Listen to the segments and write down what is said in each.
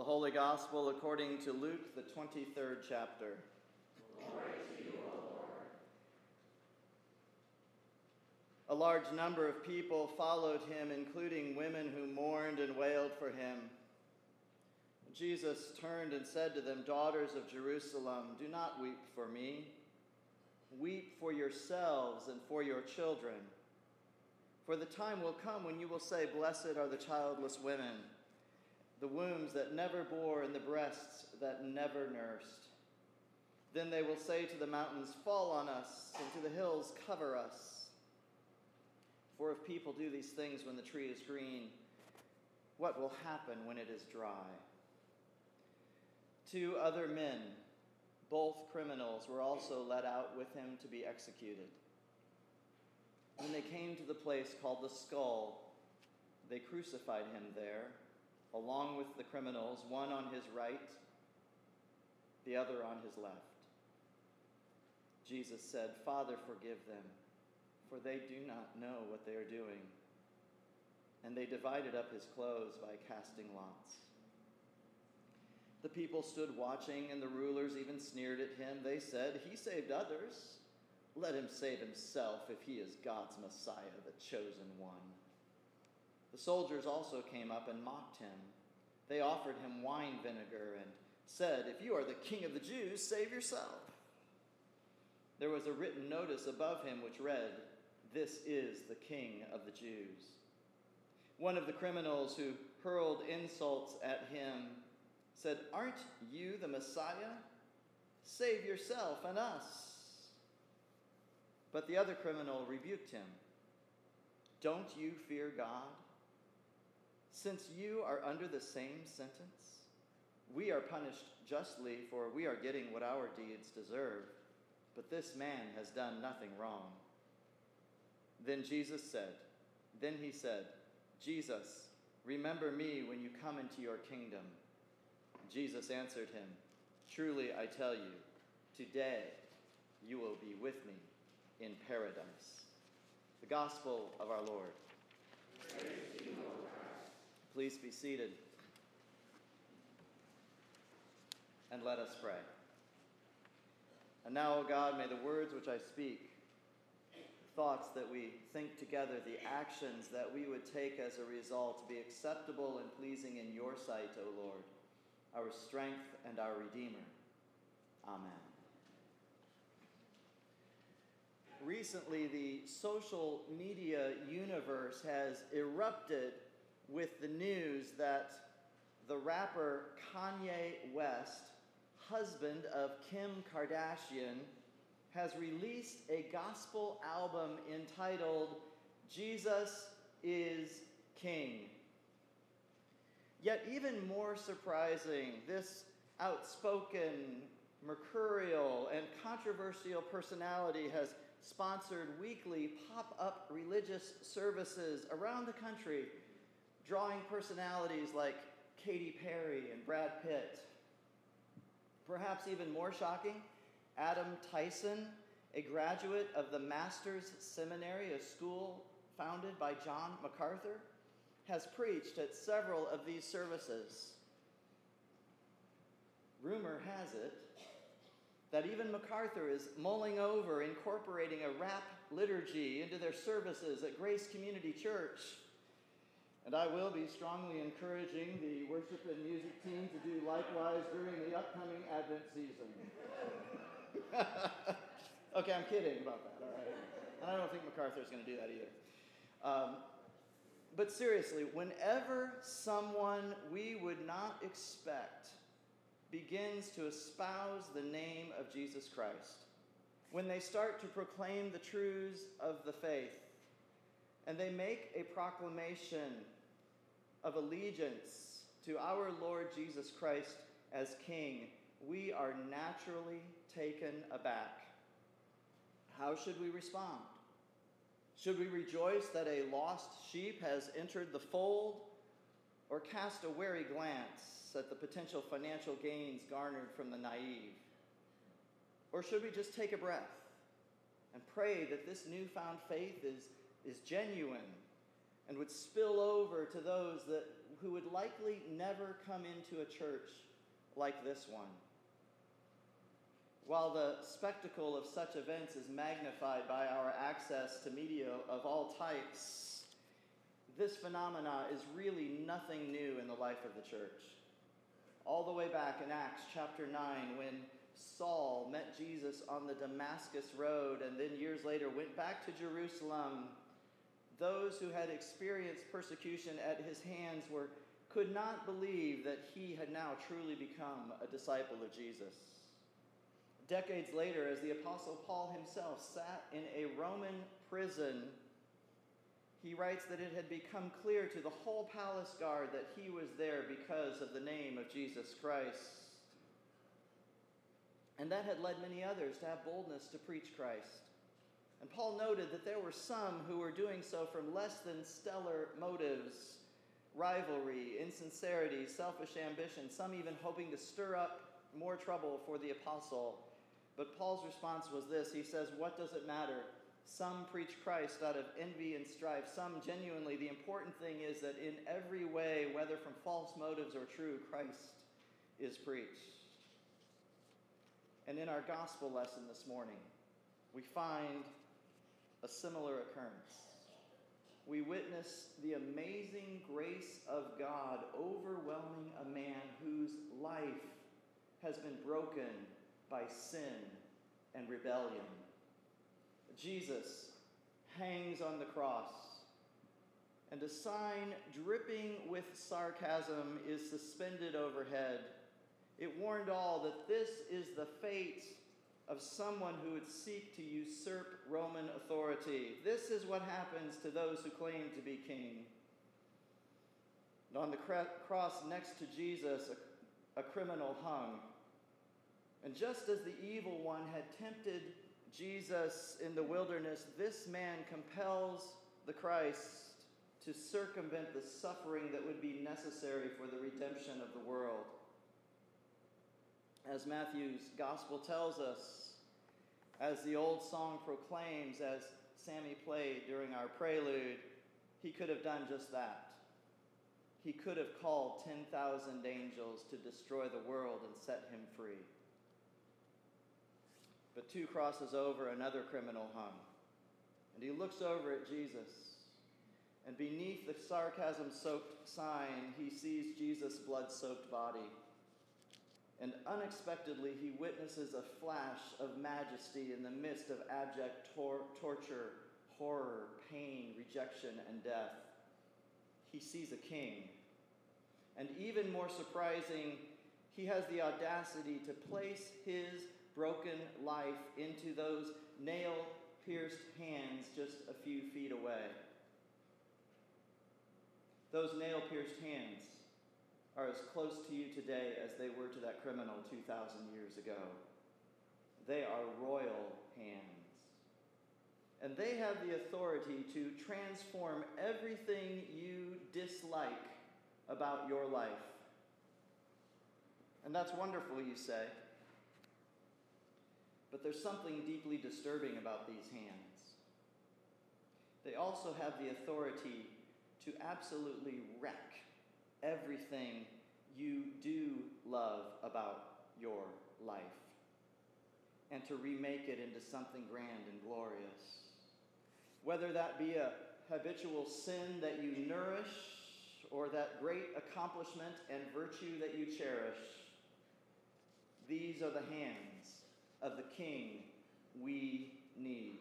The Holy Gospel according to Luke, the 23rd chapter. Glory to you, O Lord. A large number of people followed him, including women who mourned and wailed for him. Jesus turned and said to them, "Daughters of Jerusalem, do not weep for me. Weep for yourselves and for your children. For the time will come when you will say, 'Blessed are the childless women, the wombs that never bore and the breasts that never nursed.' Then they will say to the mountains, 'Fall on us,' and to the hills, 'Cover us.' For if people do these things when the tree is green, what will happen when it is dry?" 2 other men, both criminals, were also led out with him to be executed. When they came to the place called the Skull, they crucified him there, along with the criminals, one on his right, the other on his left. Jesus said, "Father, forgive them, for they do not know what they are doing." And they divided up his clothes by casting lots. The people stood watching, and the rulers even sneered at him. They said, "He saved others. Let him save himself if he is God's Messiah, the chosen one." The soldiers also came up and mocked him. They offered him wine vinegar and said, "If you are the king of the Jews, save yourself." There was a written notice above him which read, "This is the King of the Jews." One of the criminals who hurled insults at him said, "Aren't you the Messiah? Save yourself and us." But the other criminal rebuked him. "Don't you fear God? Since you are under the same sentence, we are punished justly, for we are getting what our deeds deserve. But this man has done nothing wrong." Then he said, "Jesus, remember me when you come into your kingdom." Jesus answered him, "Truly I tell you, today you will be with me in paradise." The Gospel of our Lord. Praise to you, O Christ. Please be seated. And let us pray. And now, O God, may the words which I speak, thoughts that we think together, the actions that we would take as a result, be acceptable and pleasing in your sight, O Lord, our strength and our Redeemer. Amen. Recently, the social media universe has erupted with the news that the rapper Kanye West, husband of Kim Kardashian, has released a gospel album entitled "Jesus is King." Yet even more surprising, this outspoken, mercurial, and controversial personality has sponsored weekly pop-up religious services around the country, drawing personalities like Katy Perry and Brad Pitt. Perhaps even more shocking, Adam Tyson, a graduate of the Masters Seminary, a school founded by John MacArthur, has preached at several of these services. Rumor has it that even MacArthur is mulling over incorporating a rap liturgy into their services at Grace Community Church. And I will be strongly encouraging the worship and music team to do likewise during the upcoming Advent season. Okay, I'm kidding about that, all right? And I don't think MacArthur's going to do that either. But seriously, whenever someone we would not expect begins to espouse the name of Jesus Christ, when they start to proclaim the truths of the faith, and they make a proclamation of allegiance to our Lord Jesus Christ as King, we are naturally taken aback. How should we respond? Should we rejoice that a lost sheep has entered the fold, or cast a wary glance at the potential financial gains garnered from the naive? Or should we just take a breath and pray that this newfound faith is genuine and would spill over to those who would likely never come into a church like this one. While the spectacle of such events is magnified by our access to media of all types, this phenomena is really nothing new in the life of the church. All the way back in Acts chapter 9, when Saul met Jesus on the Damascus road and then years later went back to Jerusalem, those who had experienced persecution at his hands could not believe that he had now truly become a disciple of Jesus. Decades later, as the Apostle Paul himself sat in a Roman prison, he writes that it had become clear to the whole palace guard that he was there because of the name of Jesus Christ. And that had led many others to have boldness to preach Christ. And Paul noted that there were some who were doing so from less than stellar motives, rivalry, insincerity, selfish ambition, some even hoping to stir up more trouble for the apostle. But Paul's response was this. He says, "What does it matter? Some preach Christ out of envy and strife, some genuinely. The important thing is that in every way, whether from false motives or true, Christ is preached." And in our gospel lesson this morning, we find a similar occurrence. We witness the amazing grace of God overwhelming a man whose life has been broken by sin and rebellion. Jesus hangs on the cross, and a sign dripping with sarcasm is suspended overhead. It warned all that this is the fate of someone who would seek to usurp Roman authority. This is what happens to those who claim to be king. And on the cross next to Jesus, a criminal hung. And just as the evil one had tempted Jesus in the wilderness, this man compels the Christ to circumvent the suffering that would be necessary for the redemption of the world. As Matthew's gospel tells us, as the old song proclaims, as Sammy played during our prelude, he could have done just that. He could have called 10,000 angels to destroy the world and set him free. But 2 crosses over, another criminal hung. And he looks over at Jesus. And beneath the sarcasm-soaked sign, he sees Jesus' blood-soaked body. And unexpectedly, he witnesses a flash of majesty in the midst of abject torture, horror, pain, rejection, and death. He sees a king. And even more surprising, he has the audacity to place his broken life into those nail-pierced hands just a few feet away. Those nail-pierced hands are as close to you today as they were to that criminal 2,000 years ago. They are royal hands. And they have the authority to transform everything you dislike about your life. And that's wonderful, you say. But there's something deeply disturbing about these hands. They also have the authority to absolutely wreck everything you do love about your life and to remake it into something grand and glorious. Whether that be a habitual sin that you nourish or that great accomplishment and virtue that you cherish, these are the hands of the King we need.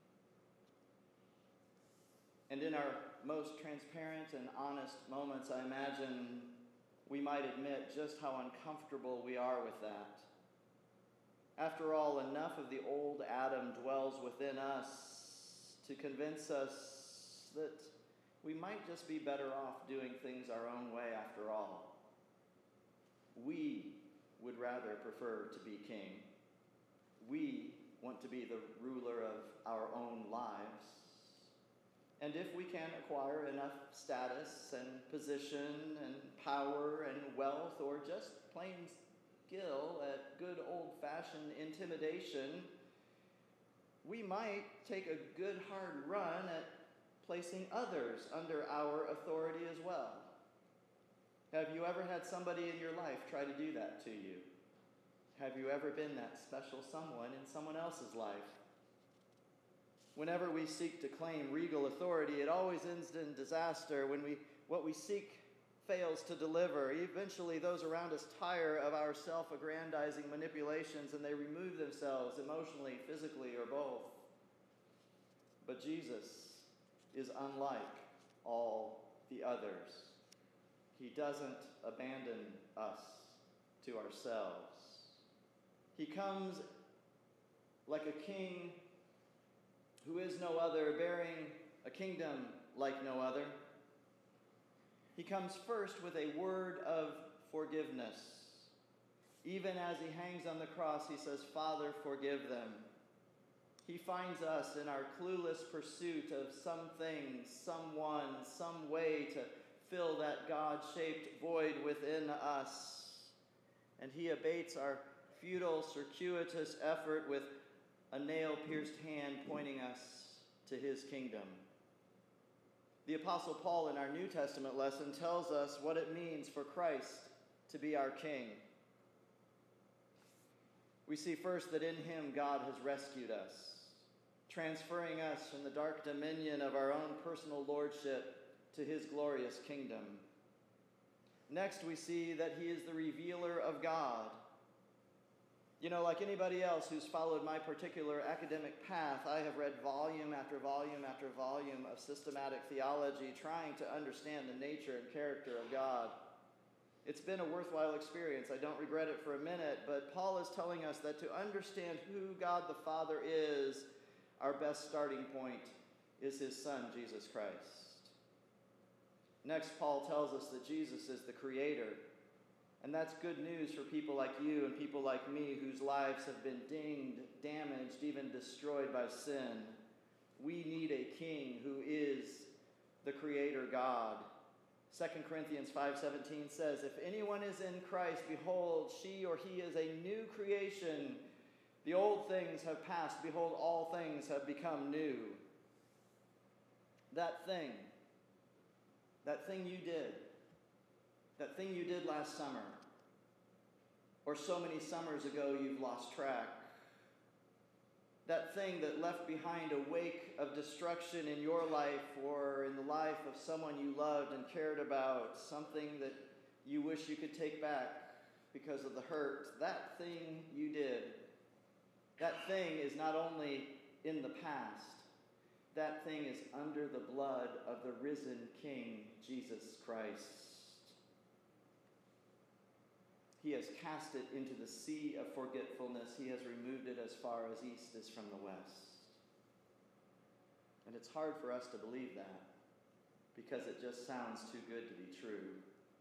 And in our most transparent and honest moments, I imagine we might admit just how uncomfortable we are with that. After all, enough of the old Adam dwells within us to convince us that we might just be better off doing things our own way after all. We would rather prefer to be king. We want to be the ruler of our own lives. And if we can acquire enough status and position and power and wealth, or just plain skill at good old-fashioned intimidation, we might take a good hard run at placing others under our authority as well. Have you ever had somebody in your life try to do that to you? Have you ever been that special someone in someone else's life? Whenever we seek to claim regal authority, it always ends in disaster. When what we seek fails to deliver, eventually those around us tire of our self-aggrandizing manipulations and they remove themselves emotionally, physically, or both. But Jesus is unlike all the others. He doesn't abandon us to ourselves. He comes like a king who is no other, bearing a kingdom like no other. He comes first with a word of forgiveness. Even as he hangs on the cross, he says, "Father, forgive them." He finds us in our clueless pursuit of something, someone, some way to fill that God-shaped void within us. And he abates our futile, circuitous effort with a nail-pierced hand pointing us to his kingdom. The Apostle Paul in our New Testament lesson tells us what it means for Christ to be our king. We see first that in him God has rescued us, transferring us from the dark dominion of our own personal lordship to his glorious kingdom. Next, we see that he is the revealer of God. You know, like anybody else who's followed my particular academic path, I have read volume after volume after volume of systematic theology trying to understand the nature and character of God. It's been a worthwhile experience. I don't regret it for a minute, but Paul is telling us that to understand who God the Father is, our best starting point is his Son, Jesus Christ. Next, Paul tells us that Jesus is the Creator. And that's good news for people like you and people like me whose lives have been dinged, damaged, even destroyed by sin. We need a king who is the Creator God. 2 Corinthians 5:17 says, "If anyone is in Christ, behold, she or he is a new creation. The old things have passed. Behold, all things have become new." That thing you did last summer, or so many summers ago you've lost track. That thing that left behind a wake of destruction in your life or in the life of someone you loved and cared about, something that you wish you could take back because of the hurt, that thing you did, that thing is not only in the past, that thing is under the blood of the risen King, Jesus Christ. He has cast it into the sea of forgetfulness. He has removed it as far as east is from the west. And it's hard for us to believe that because it just sounds too good to be true.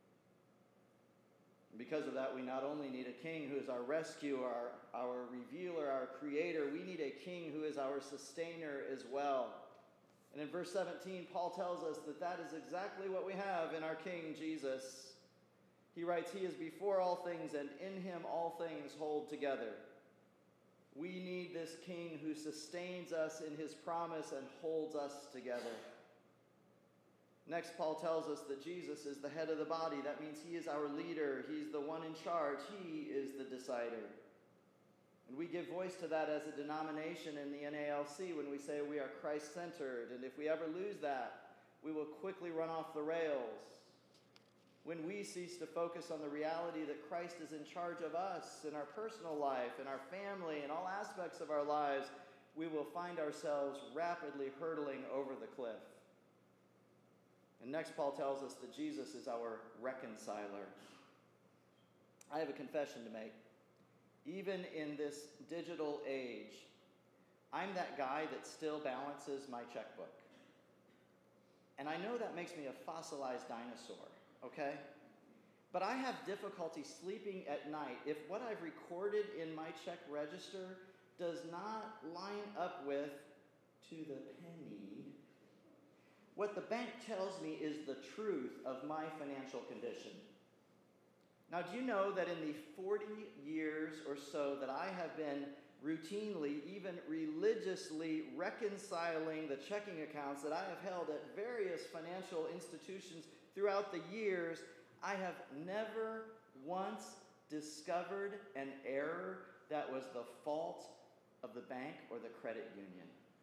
And because of that, we not only need a king who is our rescuer, our revealer, our creator, we need a king who is our sustainer as well. And in verse 17, Paul tells us that that is exactly what we have in our King Jesus. He writes, "He is before all things, and in him all things hold together." We need this king who sustains us in his promise and holds us together. Next, Paul tells us that Jesus is the head of the body. That means he is our leader. He's the one in charge. He is the decider. And we give voice to that as a denomination in the NALC when we say we are Christ-centered. And if we ever lose that, we will quickly run off the rails. When we cease to focus on the reality that Christ is in charge of us in our personal life, in our family, in all aspects of our lives, we will find ourselves rapidly hurtling over the cliff. And next, Paul tells us that Jesus is our reconciler. I have a confession to make. Even in this digital age, I'm that guy that still balances my checkbook. And I know that makes me a fossilized dinosaur, okay? But I have difficulty sleeping at night if what I've recorded in my check register does not line up with, to the penny, what the bank tells me is the truth of my financial condition. Now, do you know that in the 40 years or so that I have been routinely, even religiously reconciling the checking accounts that I have held at various financial institutions throughout the years, I have never once discovered an error that was the fault of the bank or the credit union.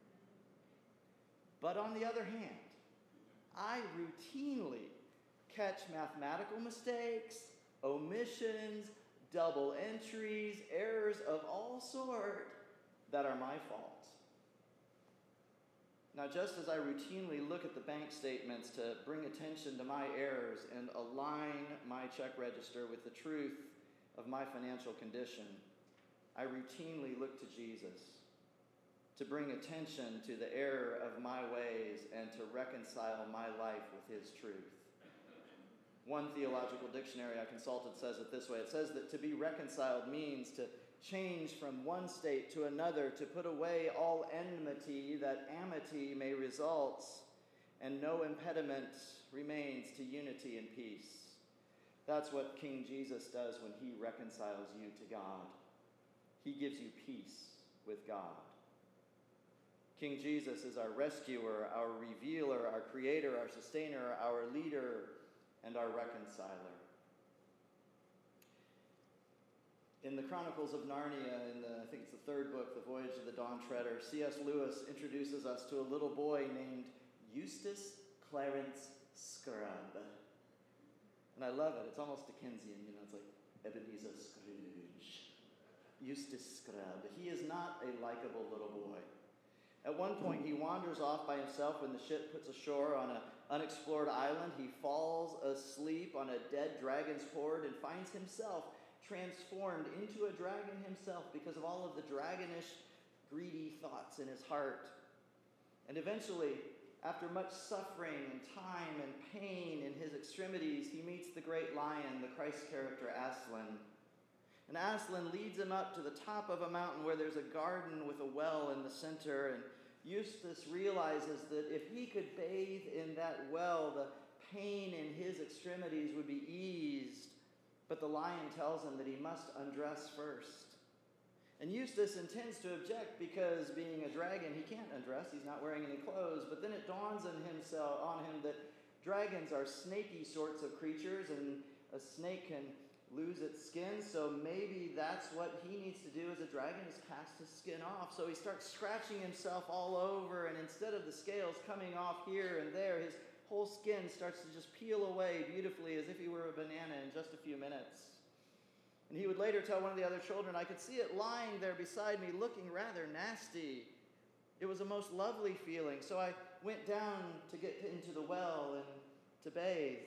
But on the other hand, I routinely catch mathematical mistakes, omissions, double entries, errors of all sort that are my fault. Now, just as I routinely look at the bank statements to bring attention to my errors and align my check register with the truth of my financial condition, I routinely look to Jesus to bring attention to the error of my ways and to reconcile my life with his truth. One theological dictionary I consulted says it this way. It says that to be reconciled means to change from one state to another, to put away all enmity that amity may result, and no impediment remains to unity and peace. That's what King Jesus does when he reconciles you to God. He gives you peace with God. King Jesus is our rescuer, our revealer, our creator, our sustainer, our leader, and our reconciler. In the Chronicles of Narnia, I think it's the third book, The Voyage of the Dawn Treader, C.S. Lewis introduces us to a little boy named Eustace Clarence Scrubb. And I love it. It's almost Dickensian, it's like Ebenezer Scrooge. Eustace Scrubb. He is not a likable little boy. At one point, he wanders off by himself when the ship puts ashore on an unexplored island. He falls asleep on a dead dragon's hoard and finds himself transformed into a dragon himself because of all of the dragonish, greedy thoughts in his heart. And eventually, after much suffering and time and pain in his extremities, he meets the great lion, the Christ character Aslan. And Aslan leads him up to the top of a mountain where there's a garden with a well in the center. And Eustace realizes that if he could bathe in that well, the pain in his extremities would be eased. But the lion tells him that he must undress first. And Eustace intends to object because, being a dragon, he can't undress. He's not wearing any clothes. But then it dawns on him that dragons are snaky sorts of creatures, and a snake can lose its skin. So maybe that's what he needs to do as a dragon, is cast his skin off. So he starts scratching himself all over, and instead of the scales coming off here and there, his whole skin starts to just peel away beautifully as if he were a banana in just a few minutes. And he would later tell one of the other children, I could see it lying there beside me looking rather nasty. It was a most lovely feeling. So I went down to get into the well and to bathe.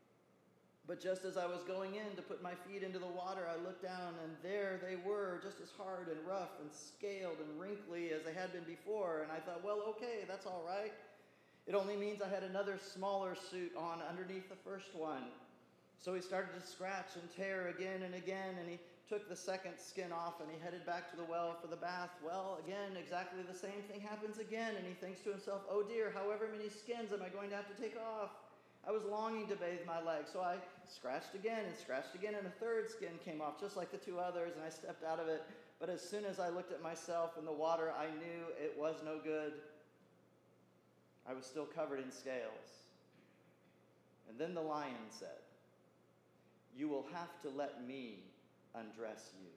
But just as I was going in to put my feet into the water, I looked down, and there they were, just as hard and rough and scaled and wrinkly as they had been before. And I thought, well, okay, that's all right. It only means I had another smaller suit on underneath the first one. So he started to scratch and tear again and again, and he took the second skin off, and he headed back to the well for the bath. Well, again, exactly the same thing happens again, and he thinks to himself, oh dear, however many skins am I going to have to take off? I was longing to bathe my leg, so I scratched again, and a third skin came off, just like the two others, and I stepped out of it. But as soon as I looked at myself in the water, I knew it was no good. I was still covered in scales. And then the lion said, you will have to let me undress you.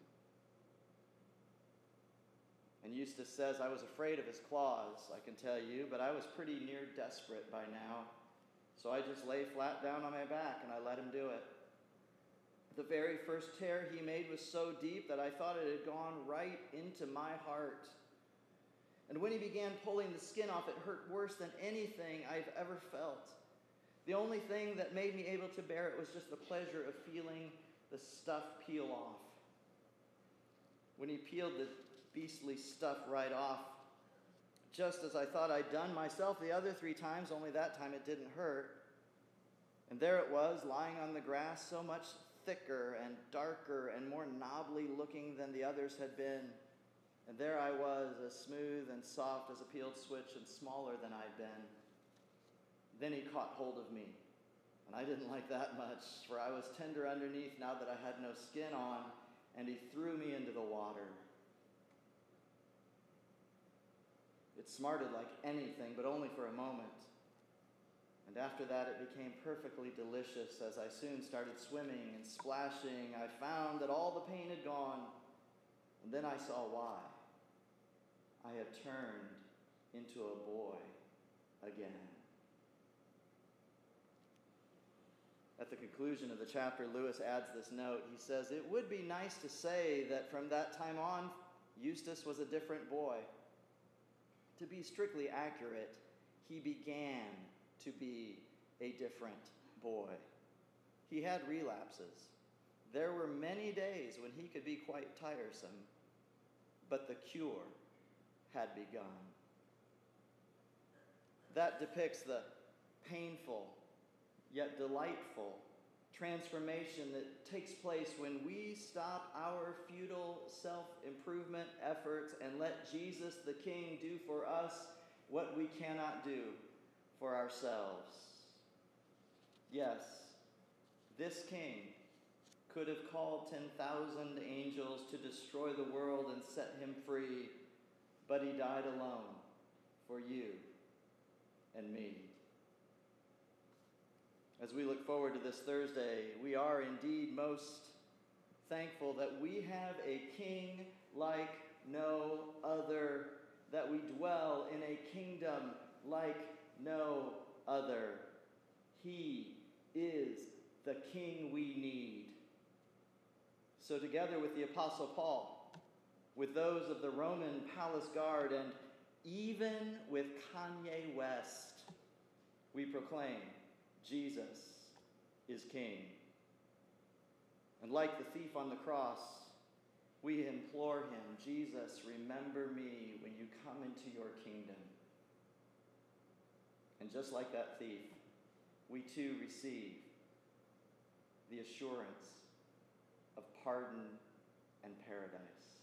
And Eustace says, I was afraid of his claws, I can tell you, but I was pretty near desperate by now. So I just lay flat down on my back and I let him do it. The very first tear he made was so deep that I thought it had gone right into my heart. And when he began pulling the skin off, it hurt worse than anything I've ever felt. The only thing that made me able to bear it was just the pleasure of feeling the stuff peel off. When he peeled the beastly stuff right off, just as I thought I'd done myself the other 3 times, only that time it didn't hurt. And there it was, lying on the grass, so much thicker and darker and more knobbly looking than the others had been. And there I was, as smooth and soft as a peeled switch and smaller than I'd been. Then he caught hold of me, and I didn't like that much, for I was tender underneath now that I had no skin on, and he threw me into the water. It smarted like anything, but only for a moment. And after that, it became perfectly delicious as I soon started swimming and splashing. I found that all the pain had gone, and then I saw why. I had turned into a boy again. At the conclusion of the chapter, Lewis adds this note. He says, "It would be nice to say that from that time on, Eustace was a different boy. To be strictly accurate, he began to be a different boy. He had relapses. There were many days when he could be quite tiresome, but the cure had begun." That depicts the painful yet delightful transformation that takes place when we stop our futile self-improvement efforts and let Jesus the King do for us what we cannot do for ourselves. Yes, this King could have called 10,000 angels to destroy the world and set him free, but he died alone for you and me. As we look forward to this Thursday, we are indeed most thankful that we have a King like no other, that we dwell in a kingdom like no other. He is the King we need. So together with the Apostle Paul, with those of the Roman palace guard, and even with Kanye West, we proclaim Jesus is King. And like the thief on the cross, we implore him, Jesus, remember me when you come into your kingdom. And just like that thief, we too receive the assurance of pardon and paradise.